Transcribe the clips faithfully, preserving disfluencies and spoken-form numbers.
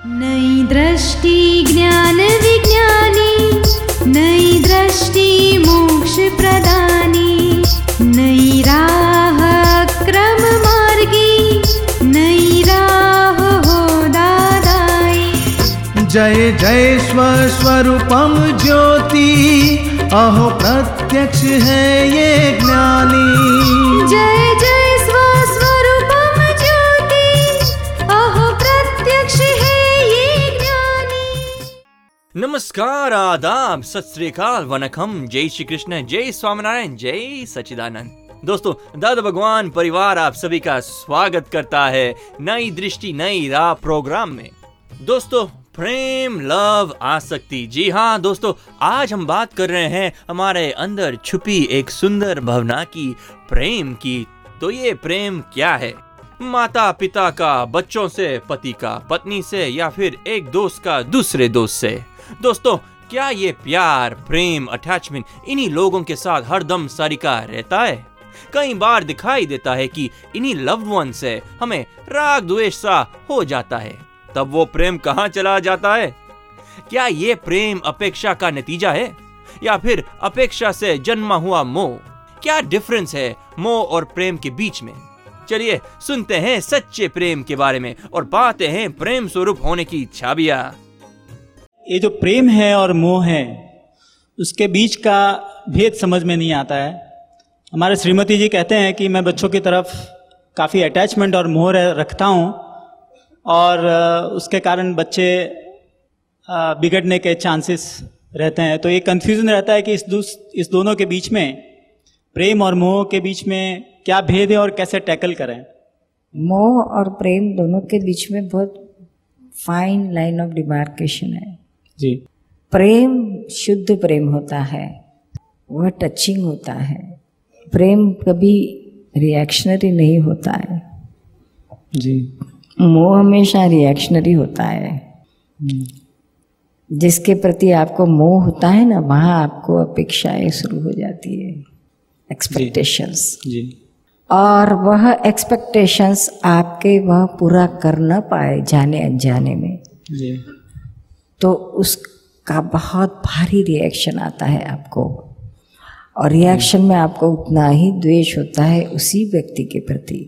नई दृष्टि ज्ञान विज्ञानी, नई दृष्टि मोक्ष प्रदानी, नई राह क्रम मार्गी, नई राह हो दादाई। जय जय स्वस्वरूपम ज्योति, अहो प्रत्यक्ष है ये ज्ञानी। जय जय स्वस्वरूपम ज्योति, अहो प्रत्यक्ष है ये ज्ञानी। नमस्कार, आदाब, सत श्री अकाल, वनकम, जय श्री कृष्ण, जय स्वामीनारायण, जय सच्चिदानंद। दोस्तों, दादा भगवान परिवार आप सभी का स्वागत करता है नई दृष्टि नई राह प्रोग्राम में। दोस्तों, प्रेम, लव, आसक्ति, जी हाँ दोस्तों, आज हम बात कर रहे हैं हमारे अंदर छुपी एक सुंदर भावना की, प्रेम की। तो ये प्रेम क्या है? माता पिता का बच्चों से, पति का पत्नी से, या फिर एक दोस्त का दूसरे दोस्त से। दोस्तों, क्या ये प्यार, प्रेम, अटैचमेंट इन्हीं लोगों के साथ हरदम सरीका रहता है? कई बार दिखाई देता है कि इन्हीं लव्ड वन से हमें राग द्वेष सा हो जाता है। तब वो प्रेम कहाँ चला जाता है? क्या ये प्रेम अपेक्षा का नतीजा है, या फिर अपेक्षा से जन्मा हुआ मोह? क्या डिफरेंस है मोह और प्रेम के बीच में? चलिए सुनते हैं सच्चे प्रेम के बारे में और पाते हैं प्रेम स्वरूप होने की छाबियां। ये जो प्रेम है और मोह है, उसके बीच का भेद समझ में नहीं आता है। हमारे श्रीमती जी कहते हैं कि मैं बच्चों की तरफ काफ़ी अटैचमेंट और मोह रखता हूँ, और उसके कारण बच्चे बिगड़ने के चांसेस रहते हैं। तो ये कंफ्यूजन रहता है कि इस दूस इस दोनों के बीच में, प्रेम और मोह के बीच में क्या भेद है और कैसे टैकल करें। मोह और प्रेम दोनों के बीच में बहुत फाइन लाइन ऑफ डिमार्केशन है जी। प्रेम शुद्ध प्रेम होता है, वह टचिंग होता है। प्रेम कभी रिएक्शनरी नहीं होता है जी। मोह हमेशा रिएक्शनरी होता है। जिसके प्रति आपको मोह होता है ना, वहाँ आपको अपेक्षाएं शुरू हो जाती है, एक्सपेक्टेशंस जी। और वह एक्सपेक्टेशंस आपके वह पूरा कर न पाए जाने अनजाने में जी, तो उसका बहुत भारी रिएक्शन आता है आपको, और रिएक्शन में आपको उतना ही द्वेष होता है उसी व्यक्ति के प्रति।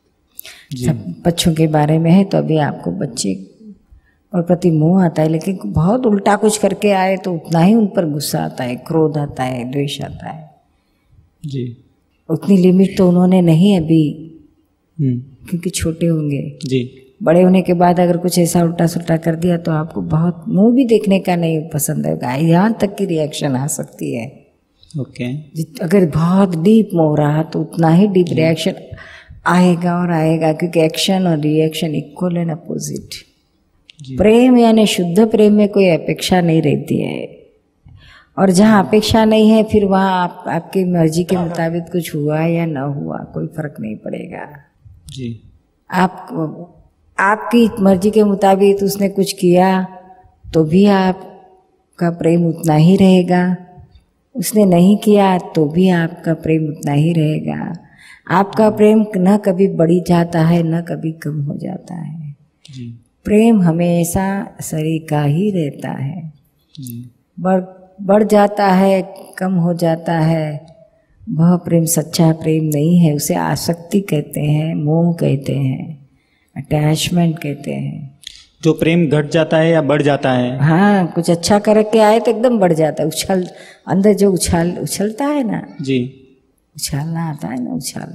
सब बच्चों के बारे में है तो अभी आपको बच्चे और प्रति मोह आता है, लेकिन बहुत उल्टा कुछ करके आए तो उतना ही उन पर गुस्सा आता है, क्रोध आता है, द्वेष आता है जी। उतनी लिमिट तो उन्होंने नहीं अभी, क्योंकि छोटे होंगे जी। बड़े होने के बाद अगर कुछ ऐसा उल्टा सुल्टा कर दिया तो आपको बहुत मुंह भी देखने का नहीं पसंद होगा, यहाँ तक की रिएक्शन आ सकती है। ओके। अगर बहुत डीप मोह रहा तो उतना ही डीप रिएक्शन आएगा और आएगा, क्योंकि एक्शन और रिएक्शन इक्वल एंड अपोजिट। प्रेम यानी शुद्ध प्रेम में कोई अपेक्षा नहीं रहती है, और जहाँ अपेक्षा नहीं है फिर वहाँ आप, आपकी मर्जी के मुताबिक कुछ हुआ या न हुआ कोई फर्क नहीं पड़ेगा जी। आप आपकी मर्जी के मुताबिक उसने कुछ किया तो भी आपका प्रेम उतना ही रहेगा, उसने नहीं किया तो भी आपका प्रेम उतना ही रहेगा। आपका प्रेम न कभी बढ़ी जाता है न कभी कम हो जाता है जी। प्रेम हमेशा सरीका ही रहता है जी। बढ़ बढ़ जाता है, कम हो जाता है, वह प्रेम सच्चा प्रेम नहीं है। उसे आसक्ति कहते हैं, मोह कहते हैं, अटैचमेंट कहते हैं। जो प्रेम घट जाता है या बढ़ जाता है, हाँ, कुछ अच्छा करके आए तो एकदम बढ़ जाता है, उछल अंदर जो उछाल उछलता है ना जी, उछालना आता है ना, उछाल,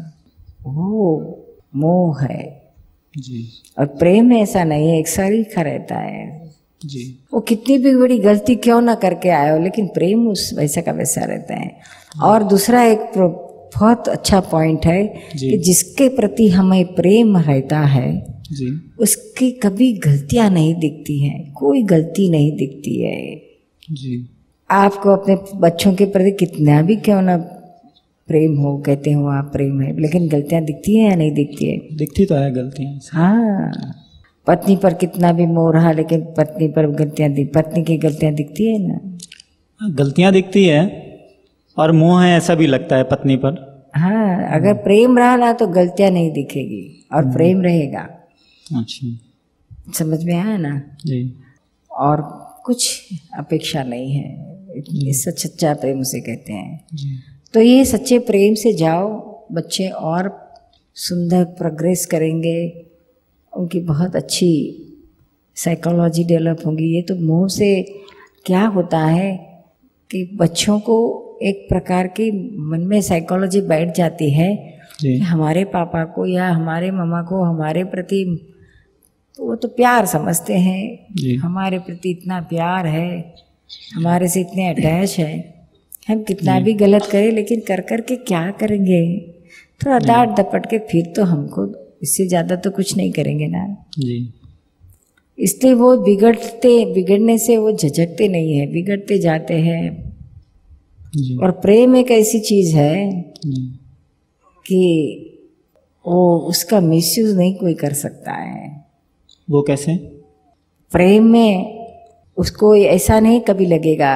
वो मोह है जी। और प्रेम ऐसा नहीं है, एक सरीखा रहता है जी। वो कितनी भी बड़ी गलती क्यों ना करके आए हो, लेकिन प्रेम उस वैसा का वैसा रहता है। और दूसरा एक बहुत अच्छा पॉइंट है कि जिसके प्रति हमें प्रेम रहता है जी, उसकी कभी गलतियां नहीं दिखती हैं, कोई गलती नहीं दिखती है जी। आपको अपने बच्चों के प्रति कितना भी क्यों ना प्रेम हो, कहते हो आप प्रेम है, लेकिन गलतियां दिखती हैं या नहीं दिखती है? दिखती तो है गलतियां। हाँ, पत्नी पर कितना भी मोह रहा, लेकिन पत्नी पर गलतियां दिख पत्नी की गलतियां दिखती है ना? गलतियां दिखती है और मोह है ऐसा भी लगता है पत्नी पर। हाँ, अगर प्रेम रहा ना तो गलतियां नहीं दिखेगी और प्रेम रहेगा। अच्छा, समझ में आया ना जी। और कुछ अपेक्षा नहीं है, इतनी सच्चा प्रेम उसे कहते हैं जी। तो ये सच्चे प्रेम से जाओ, बच्चे और सुंदर प्रोग्रेस करेंगे, उनकी बहुत अच्छी साइकोलॉजी डेवलप होगी। ये तो मोह से क्या होता है कि बच्चों को एक प्रकार की मन में साइकोलॉजी बैठ जाती है कि हमारे पापा को या हमारे मम्मा को हमारे प्रति, तो वो तो प्यार समझते हैं, हमारे प्रति इतना प्यार है, हमारे से इतने अटैच है, हम कितना भी गलत करें लेकिन कर कर के क्या करेंगे, थोड़ा डांट दपट के फिर तो हमको इससे ज़्यादा तो कुछ नहीं करेंगे ना जी। इसलिए वो बिगड़ते बिगड़ने से वो झिझकते नहीं है, बिगड़ते जाते हैं। और प्रेम एक ऐसी चीज़ है कि वो उसका मिसयूज नहीं कोई कर सकता है। वो कैसे? प्रेम में उसको ऐसा नहीं कभी लगेगा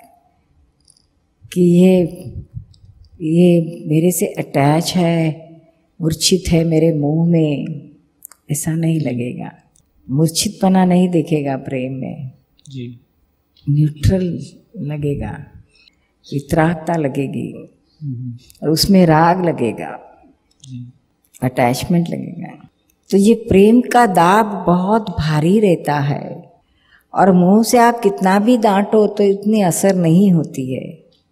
कि ये ये मेरे से अटैच है, मूर्छित है मेरे मोह में, ऐसा नहीं लगेगा। मूर्छितपना नहीं देखेगा प्रेम में जी। न्यूट्रल लगेगा, वितरागता लगेगी और उसमें राग लगेगा, अटैचमेंट लगेगा। तो ये प्रेम का दाब बहुत भारी रहता है और मुंह से आप कितना भी डांटो तो इतनी असर नहीं होती है।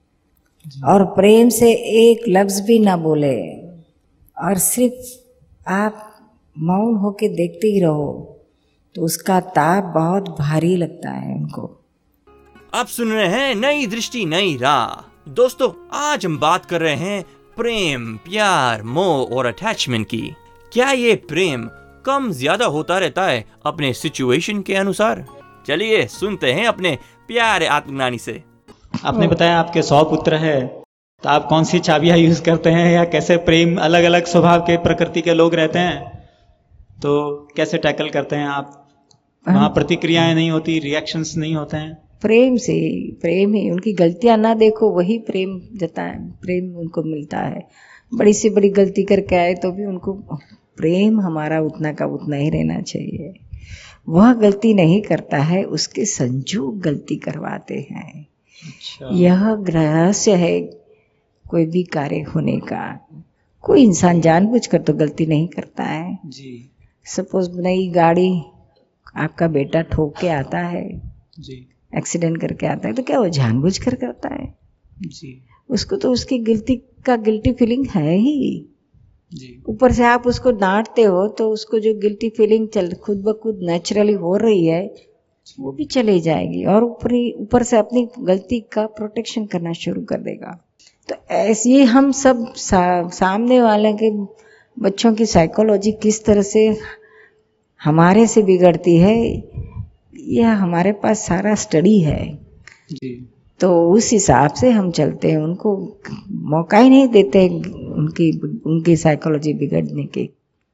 और प्रेम से एक लफ्ज़ भी ना बोले और सिर्फ आप मौन होके देखते ही रहो तो उसका ताप बहुत भारी लगता है उनको। आप सुन रहे हैं नई दृष्टि नई राह। दोस्तों, आज हम बात कर रहे हैं प्रेम, प्यार, मोह और अटैचमेंट की। क्या ये प्रेम कम ज्यादा होता रहता है अपने सिचुएशन के अनुसार? चलिए सुनते हैं अपने प्यारे आत्मज्ञानी से। आपने बताया आपके सौ पुत्र है, तो आप कौन सी चाबियां यूज करते हैं या कैसे प्रेम, अलग अलग स्वभाव के प्रकृति के लोग रहते हैं तो कैसे टैकल करते हैं आप? वहाँ प्रतिक्रियाएं नहीं होती, रिएक्शंस नहीं होते हैं? प्रेम से, प्रेम ही, उनकी गलतियां ना देखो वही प्रेम जताए, प्रेम उनको मिलता है। बड़ी से बड़ी गलती करके आए तो भी उनको प्रेम हमारा उतना का उतना ही रहना चाहिए। वह गलती नहीं करता है, उसके संजोग गलती करवाते हैं। अच्छा। यह रहस्य है कोई भी कार्य होने का। कोई इंसान जानबूझकर तो गलती नहीं करता है जी। सपोज नई गाड़ी आपका बेटा ठोक के आता है जी, एक्सीडेंट करके आता है, तो क्या वो जानबूझकर करता है? जी। उसको तो उसकी गिल्टी का गिल्टी फीलिंग है ही जी। ऊपर से आप उसको डांटते हो तो उसको जो गिल्टी फीलिंग चल खुद ब खुद नेचुरली हो रही है वो भी चली जाएगी और ऊपर ऊपर से अपनी गलती का प्रोटेक्शन करना शुरू कर देगा। तो ऐसे ही हम सब सा, सामने वाले के बच्चों की साइकोलॉजी किस तरह से हमारे से बिगड़ती है, यह हमारे पास सारा स्टडी है जी। तो उस हिसाब से हम चलते हैं, उनको मौका ही नहीं देते उनकी उनकी साइकोलॉजी बिगड़ने की।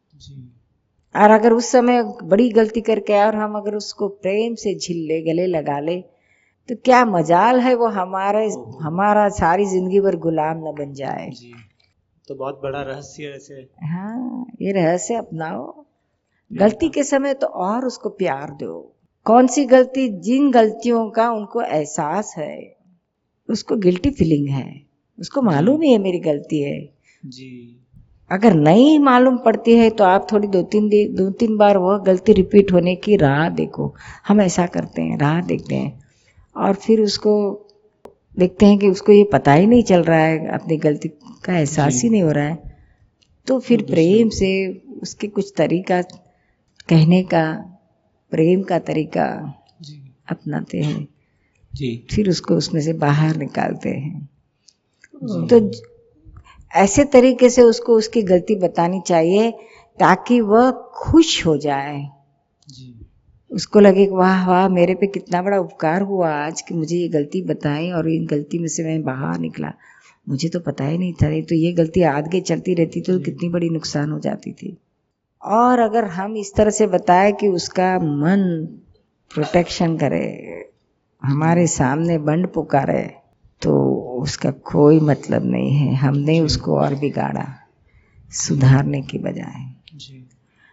और अगर उस समय बड़ी गलती करके आए और हम अगर उसको प्रेम से झिल ले, गले लगा ले, तो क्या मजाल है वो हमारे हमारा सारी जिंदगी भर गुलाम न बन जाए। जी। तो बहुत बड़ा रहस्य ऐसे। हाँ, ये रहस्य अपनाओ। गलती के समय तो और उसको प्यार दो। कौन सी गलती, जिन गलतियों का उनको एहसास है, उसको गिल्टी फीलिंग है, उसको मालूम ही है मेरी गलती है जी। अगर नहीं मालूम पड़ती है तो आप थोड़ी दो तीन दो तीन बार वह गलती रिपीट होने की राह देखो। हम ऐसा करते हैं, राह देखते हैं और फिर उसको देखते हैं कि उसको ये पता ही नहीं चल रहा है, अपनी गलती का एहसास ही नहीं हो रहा है, तो फिर प्रेम से उसके कुछ तरीका कहने का, प्रेम का तरीका जी। अपनाते हैं जी। फिर उसको उसमें से बाहर निकालते हैं। तो ऐसे तरीके से उसको उसकी गलती बतानी चाहिए ताकि वह खुश हो जाए जी। उसको लगे कि वाह वाह मेरे पे कितना बड़ा उपकार हुआ आज कि मुझे ये गलती बताई और इन गलती में से मैं बाहर निकला, मुझे तो पता ही नहीं था, नहीं तो ये गलती आगे चलती रहती तो कितनी बड़ी नुकसान हो जाती थी। और अगर हम इस तरह से बताएं कि उसका मन प्रोटेक्शन करे, हमारे सामने बंड पुकारे, तो उसका कोई मतलब नहीं है। हमने उसको और बिगाड़ा सुधारने की बजाय।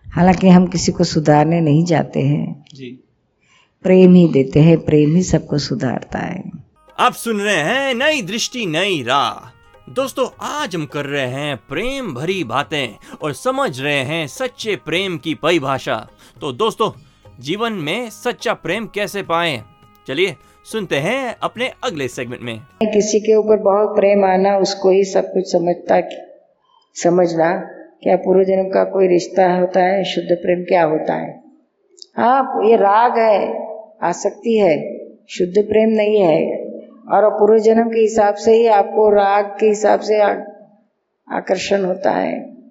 हालांकि हम किसी को सुधारने नहीं जाते हैं जी, प्रेम ही देते हैं, प्रेम ही सबको सुधारता है। आप सुन रहे हैं नई दृष्टि नई राह। दोस्तों, आज हम कर रहे हैं प्रेम भरी बातें और समझ रहे हैं सच्चे प्रेम की परिभाषा। तो दोस्तों, जीवन में सच्चा प्रेम कैसे पाएं? चलिए सुनते हैं अपने अगले सेगमेंट में। किसी के ऊपर बहुत प्रेम आना, उसको ही सब कुछ समझता समझना क्या पूर्व जन्म का कोई रिश्ता होता है? शुद्ध प्रेम क्या होता है? हाँ, ये राग है, आसक्ति है, शुद्ध प्रेम नहीं है। और पूर्व जन्म के हिसाब से ही आपको राग के हिसाब से आकर्षण होता है,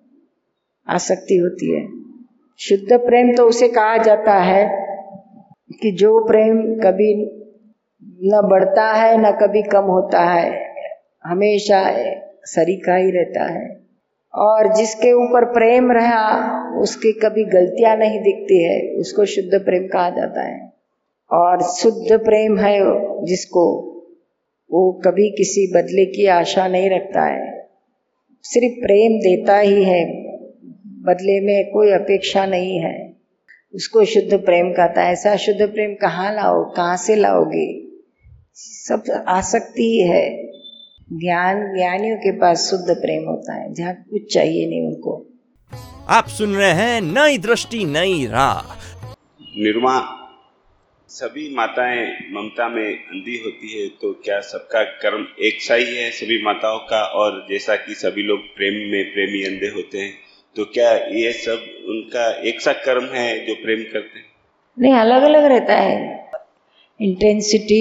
आसक्ति होती है। शुद्ध प्रेम तो उसे कहा जाता है कि जो प्रेम कभी न बढ़ता है न कभी कम होता है, हमेशा सरीखा ही रहता है। और जिसके ऊपर प्रेम रहा उसकी कभी गलतियां नहीं दिखती है, उसको शुद्ध प्रेम कहा जाता है। और शुद्ध प्रेम है जिसको, वो कभी किसी बदले की आशा नहीं रखता है, सिर्फ प्रेम देता ही है, बदले में कोई अपेक्षा नहीं है, उसको शुद्ध प्रेम कहता है। ऐसा शुद्ध प्रेम कहाँ लाओ, कहाँ से लाओगे? सब आसक्ति ही है। ज्ञान ज्ञानियों के पास शुद्ध प्रेम होता है, जहाँ कुछ चाहिए नहीं उनको। आप सुन रहे हैं नई दृष्टि नई राह। निर्मा, सभी माताएं ममता में अंधी होती है, तो क्या सबका कर्म एक सा ही है सभी माताओं का? और जैसा कि सभी लोग प्रेम में प्रेमी अंधे होते हैं, तो क्या ये सब उनका एक सा कर्म है जो प्रेम करते हैं? नहीं, अलग अलग रहता है, इंटेंसिटी,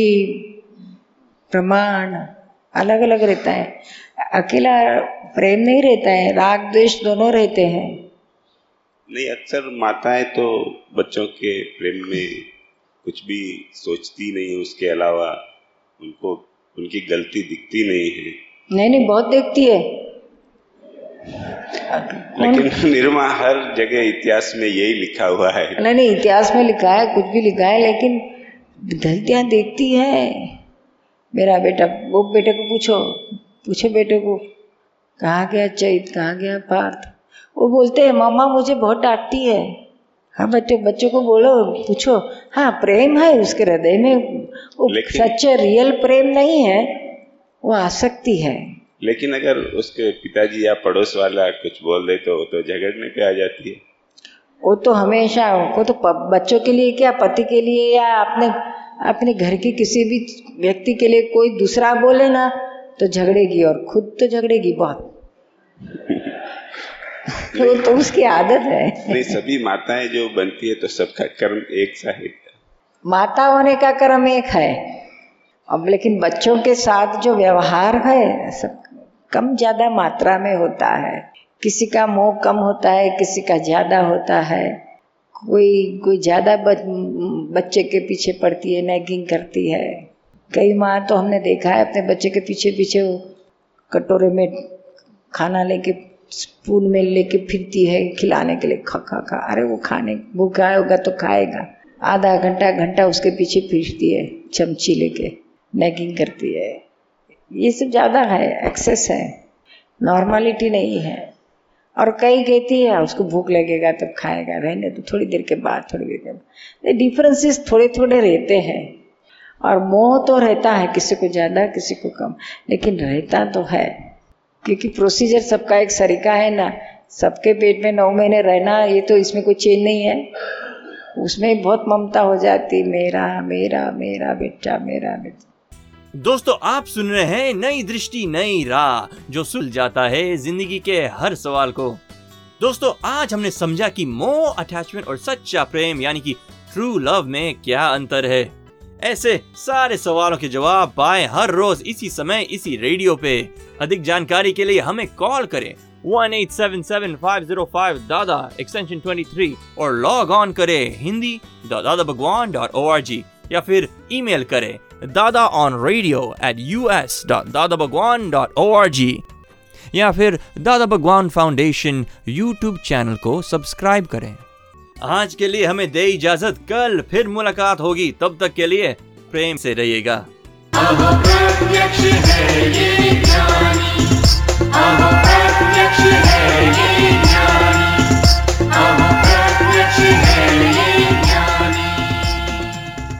प्रमाण अलग अलग रहता है। अकेला प्रेम नहीं रहता है, राग द्वेष दोनों रहते हैं। नहीं, अक्सर माताएं तो बच्चों के प्रेम में कुछ भी सोचती नहीं, उसके अलावा उनको उनकी गलती दिखती नहीं है। नहीं नहीं, बहुत देखती है। लेकिन निर्मा, हर जगह इतिहास में यही लिखा हुआ है। नहीं नहीं, इतिहास में लिखा है, कुछ भी लिखा है, लेकिन गलतियां देखती है। मेरा बेटा, वो बेटे को पूछो पूछो बेटे को, कहाँ गया चैत, कहाँ गया पार्थ? वो बोलते हैं मामा मुझे बहुत डांटती है। हाँ बच्चे बच्चों को बोलो, पूछो। हाँ, प्रेम है उसके हृदय में, वो सच्चे रियल प्रेम नहीं है, वो आसक्ति है। लेकिन अगर उसके पिताजी या पड़ोस वाला कुछ बोल दे तो तो झगड़ने पे आ जाती है। वो तो हमेशा, वो तो बच्चों के लिए क्या, पति के लिए या अपने अपने घर के किसी भी व्यक्ति के लिए कोई दूसरा बोले ना तो झगड़ेगी, और खुद तो झगड़ेगी बहुत। तो, तो उसकी आदत है। नहीं, सभी माताएं जो बनती है तो सबका कर्म एक सा है। माता होने का कर्म एक है, अब लेकिन बच्चों के साथ जो व्यवहार है सब कम ज्यादा मात्रा में होता है। किसी का मोह कम होता है, किसी का ज्यादा होता है। कोई कोई ज्यादा बच, बच्चे के पीछे पड़ती है, नैगिंग करती है। कई माँ तो हमने देखा है अपने बच्चे के पीछे पीछे वो कटोरे में खाना लेके, स्पून में लेके फिरती है खिलाने के लिए, खा खा खा। अरे वो खाने भूखा होगा तो खाएगा, आधा घंटा घंटा उसके पीछे फिरती है चमची लेके, नैगिंग करती है। ये सब ज़्यादा है, एक्सेस है, नॉर्मलिटी नहीं है। और कई कहती है उसको भूख लगेगा तब खाएगा, रहने तो थोड़ी देर के बाद, थोड़ी देर के बाद। डिफरेंसेस थोड़े थोड़े रहते हैं। और मोह तो रहता है, किसी को ज़्यादा किसी को कम, लेकिन रहता तो है, क्योंकि प्रोसीजर सबका एक सरीका है ना। सबके पेट में नौ महीने रहना, ये तो इसमें कोई चेंज नहीं है। उसमें बहुत ममता हो जाती, मेरा मेरा मेरा बेटा, मेरा बेटा। दोस्तों, आप सुन रहे हैं नई दृष्टि नई राह, जो सुलझाता है जिंदगी के हर सवाल को। दोस्तों, आज हमने समझा कि मोह, अटैचमेंट और सच्चा प्रेम यानी कि ट्रू लव में क्या अंतर है। ऐसे सारे सवालों के जवाब पाएं हर रोज इसी समय इसी रेडियो पे। अधिक जानकारी के लिए हमें कॉल करें one eight seven seven five zero five Dada extension तेईस और लॉग ऑन करें Hindi dot Dada Bhagwan dot O R G, या फिर ईमेल करें Dada on radio at U S dot Dada Bhagwan dot O R G, या फिर Dada Bhagwan foundation YouTube channel को सब्सक्राइब करें। आज के लिए हमें दे इजाजत, कल फिर मुलाकात होगी। तब तक के लिए प्रेम से रहिएगा। अहो प्रत्यक्ष है ये ज्ञानी, अहो प्रत्यक्ष है ये